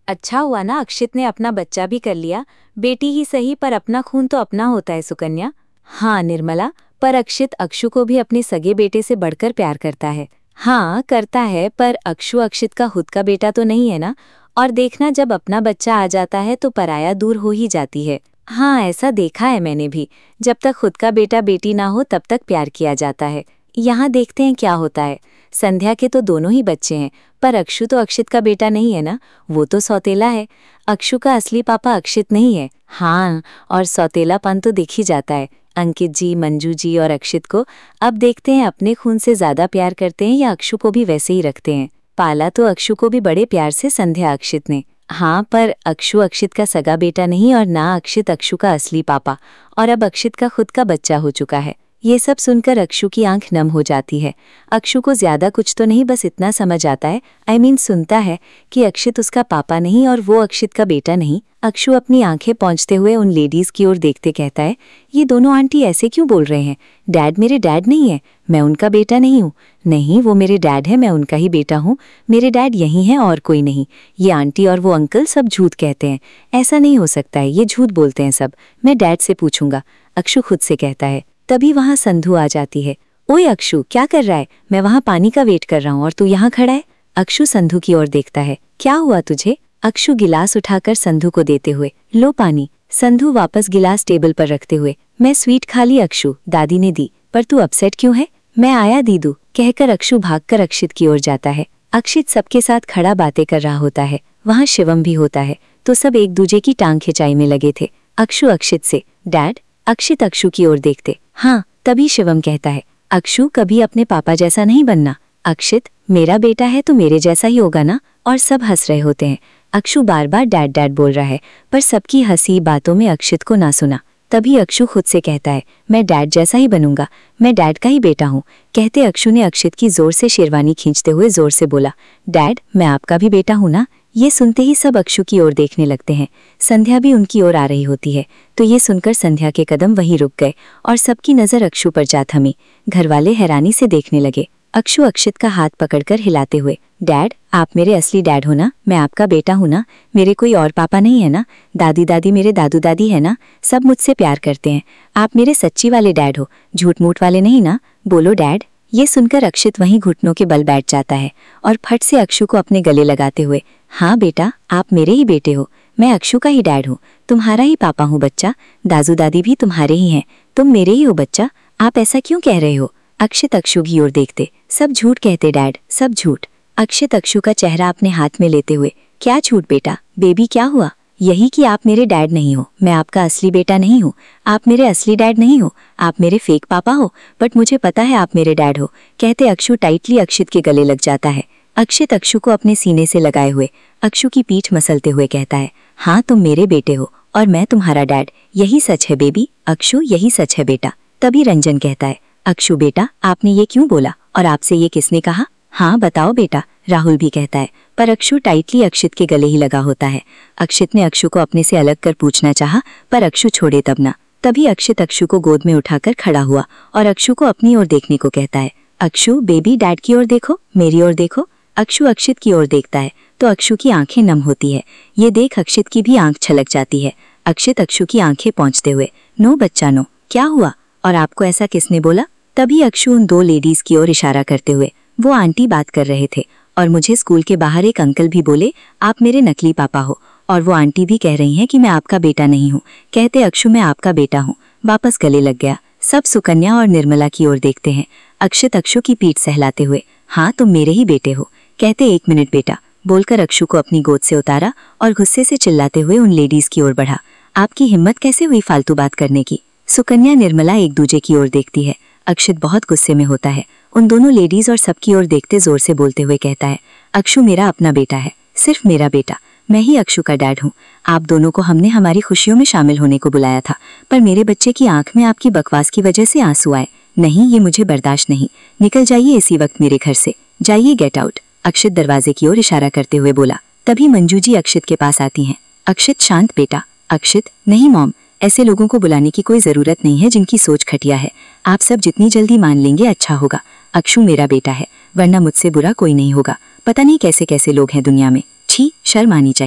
अच्छा हुआ ना अक्षित ने अपना बच्चा भी कर लिया। बेटी ही सही पर अपना खून तो अपना होता है सुकन्या। हाँ निर्मला, पर अक्षित अक्षु को भी अपने सगे बेटे से बढ़कर प्यार करता है। हाँ करता है, पर अक्षु अक्षित का खुद का बेटा तो नहीं है ना। और देखना, जब अपना बच्चा आ जाता है तो पराया दूर हो ही जाती है। हाँ ऐसा देखा है मैंने भी। जब तक खुद का बेटा बेटी ना हो तब तक प्यार किया जाता है। यहाँ देखते हैं क्या होता है। संध्या के तो दोनों ही बच्चे हैं, पर अक्षु तो अक्षित का बेटा नहीं है ना, वो तो सौतेला है। अक्षु का असली पापा अक्षित नहीं है। हाँ, और सौतेलापन तो दिख ही जाता है। अंकित जी, मंजू जी और अक्षित को अब देखते हैं अपने खून से ज्यादा प्यार करते हैं या अक्षु को भी वैसे ही रखते हैं। पाला तो अक्षु को भी बड़े प्यार से संध्या अक्षित ने। हाँ, पर अक्षु अक्षित का सगा बेटा नहीं और ना अक्षित अक्षु का असली पापा। और अब अक्षित का खुद का बच्चा हो चुका है। ये सब सुनकर अक्षु की आंख नम हो जाती है। अक्षु को ज्यादा कुछ तो नहीं, बस इतना समझ आता है, सुनता है कि अक्षित उसका पापा नहीं और वो अक्षित का बेटा नहीं। अक्षु अपनी आंखें पहुंचते हुए उन लेडीज की ओर देखते कहता है, ये दोनों आंटी ऐसे क्यों बोल रहे हैं? डैड मेरे डैड नहीं है, मैं उनका बेटा नहीं हूँ। नहीं, वो मेरे डैड है, मैं उनका ही बेटा हूँ। मेरे डैड यही हैं और कोई नहीं। ये आंटी और वो अंकल सब झूठ कहते हैं। ऐसा नहीं हो सकता है, ये झूठ बोलते हैं सब। मैं डैड से पूछूंगा, अक्षु खुद से कहता है। तभी वहां संधू आ जाती है। ओए अक्षु, क्या कर रहा है? मैं वहां पानी का वेट कर रहा हूँ और तू यहाँ खड़ा है। अक्षु संधू की ओर देखता है। क्या हुआ तुझे? अक्षु गिलास उठाकर संधू को देते हुए, लो पानी। संधू वापस गिलास टेबल पर रखते हुए, मैं स्वीट खा ली अक्षु, दादी ने दी। पर तू अपसेट क्यों है? मैं आया दीदू, कहकर अक्षु भागकर अक्षित की ओर जाता है। अक्षित सबके साथ खड़ा बातें कर रहा होता है। वहां शिवम भी होता है, तो सब एक दूजे की टांग खिंचाई में लगे थे। अक्षु अक्षित से, डैड। अक्षित अक्षु की ओर देखते, हाँ। तभी शिवम कहता है, अक्षु कभी अपने पापा जैसा नहीं बनना। अक्षित, मेरा बेटा है तो मेरे जैसा ही होगा ना। और सब हंस रहे होते हैं। अक्षु बार बार डैड डैड बोल रहा है, पर सबकी हंसी बातों में अक्षित को ना सुना। तभी अक्षु खुद से कहता है, मैं डैड जैसा ही बनूंगा, मैं डैड का ही बेटा हूँ। कहते अक्षु ने अक्षित की जोर से शेरवानी खींचते हुए जोर से बोला, डैड मैं आपका भी बेटा हूँ ना। ये सुनते ही सब अक्षु की ओर देखने लगते हैं। संध्या भी उनकी ओर आ रही होती है, तो ये सुनकर संध्या के कदम वहीं रुक गए और सबकी नजर अक्षु पर जा थमी। घरवाले हैरानी से देखने लगे। अक्षु अक्षित का हाथ पकड़कर हिलाते हुए, डैड आप मेरे असली डैड हो ना, मैं आपका बेटा हूँ ना, मेरे कोई और पापा नहीं है ना। दादी दादी मेरे दादू दादी है ना, सब मुझसे प्यार करते हैं। आप मेरे सच्ची वाले डैड हो, झूठ मूठ वाले नहीं ना। बोलो डैड। ये सुनकर अक्षित वहीं घुटनों के बल बैठ जाता है और फट से अक्षु को अपने गले लगाते हुए, हाँ बेटा आप मेरे ही बेटे हो, मैं अक्षु का ही डैड हूँ, तुम्हारा ही पापा हूँ बच्चा। दादू दादी भी तुम्हारे ही हैं, तुम मेरे ही हो बच्चा। आप ऐसा क्यों कह रहे हो? अक्षित अक्षु की ओर देखते, सब झूठ कहते डैड, सब झूठ। अक्षित अक्षु का चेहरा अपने हाथ में लेते हुए, क्या झूठ बेटा? बेबी क्या हुआ? यही कि आप मेरे डैड नहीं हो, मैं आपका असली बेटा नहीं हूँ। आप मेरे असली डैड नहीं हो, आप मेरे फेक पापा हो, बट मुझे पता है आप मेरे डैड हो। कहते अक्षु टाइटली अक्षित के गले लग जाता है। अक्षित अक्षु को अपने सीने से लगाए हुए अक्षु की पीठ मसलते हुए कहता है, हाँ तुम मेरे बेटे हो और मैं तुम्हारा डैड, यही सच है बेबी। अक्षु यही सच है बेटा। तभी रंजन कहता है, अक्षु बेटा आपने ये क्यों बोला और आपसे ये किसने कहा? हाँ बताओ बेटा, राहुल भी कहता है। पर अक्षु टाइटली अक्षित के गले ही लगा होता है। अक्षित ने अक्षु को अपने से अलग कर पूछना चाहा, पर अक्षु छोड़े तब ना। तभी अक्षित अक्षु को गोद में उठाकर खड़ा हुआ और अक्षु को अपनी ओर देखने को कहता है, अक्षु बेबी डैड की ओर देखो, मेरी ओर देखो। अक्षु अक्षित की ओर देखता है तो अक्षु की आंखें नम होती है। ये देख अक्षित की भी आंख छलक जाती है। अक्षित अक्षु की आंखें पहुंचते हुए, नो बच्चा नो, क्या हुआ और आपको ऐसा किसने बोला? तभी अक्षु उन दो लेडीज की ओर इशारा करते हुए, वो आंटी बात कर रहे थे और मुझे स्कूल के बाहर एक अंकल भी बोले आप मेरे नकली पापा हो, और वो आंटी भी कह रही हैं कि मैं आपका बेटा नहीं हूँ। कहते अक्षु मैं आपका बेटा हूँ, वापस गले लग गया। सब सुकन्या और निर्मला की ओर देखते हैं। अक्षित अक्षु की पीठ सहलाते हुए, हाँ तुम मेरे ही बेटे हो। कहते एक मिनट बेटा, बोलकर अक्षु को अपनी गोद से उतारा और गुस्से से चिल्लाते हुए उन लेडीज की ओर बढ़ा, आपकी हिम्मत कैसे हुई फालतू बात करने की? सुकन्या निर्मला एक दूजे की ओर देखती है। अक्षित बहुत गुस्से में होता है। उन दोनों लेडीज और सबकी ओर देखते जोर से बोलते हुए कहता है, अक्षु मेरा अपना बेटा है, सिर्फ मेरा बेटा। मैं ही अक्षु का डैड हूँ। आप दोनों को हमने हमारी खुशियों में शामिल होने को बुलाया था, पर मेरे बच्चे की आंख में आपकी बकवास की वजह से आंसू आए। नहीं, ये मुझे बर्दाश्त नहीं। निकल जाइए इसी वक्त मेरे घर से, जाइए गेट आउट। अक्षित दरवाजे की ओर इशारा करते हुए बोला। तभी मंजू जी अक्षित के पास आती हैं। अक्षित शांत बेटा। अक्षित, नहीं मॉम, ऐसे लोगों को बुलाने की कोई जरूरत नहीं है जिनकी सोच घटिया है। आप सब जितनी जल्दी मान लेंगे अच्छा होगा। अक्षु मेरा बेटा है, वरना मुझसे बुरा कोई नहीं होगा। पता नहीं कैसे कैसे लोग हैं दुनिया में, छी शर्म आनी चाहिए।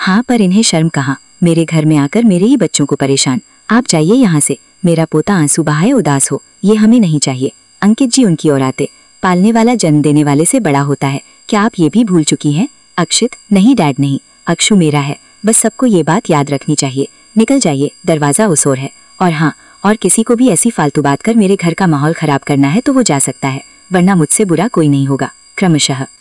हाँ, पर इन्हें शर्म कहाँ, मेरे घर में आकर मेरे ही बच्चों को परेशान। आप जाइए यहाँ से, मेरा पोता आंसू बहाए उदास हो, ये हमें नहीं चाहिए। अंकित जी उनकी ओर आते, पालने वाला जन्म देने वाले से बड़ा होता है, क्या आप ये भी भूल चुकी हैं? अक्षित, नहीं डैड नहीं, अक्षु मेरा है, बस सबको ये बात याद रखनी चाहिए। निकल जाइए, दरवाजा उस ओर है। और हाँ, और किसी को भी ऐसी फालतू बात कर मेरे घर का माहौल खराब करना है तो वो जा सकता है, वरना मुझसे बुरा कोई नहीं होगा। क्रमशः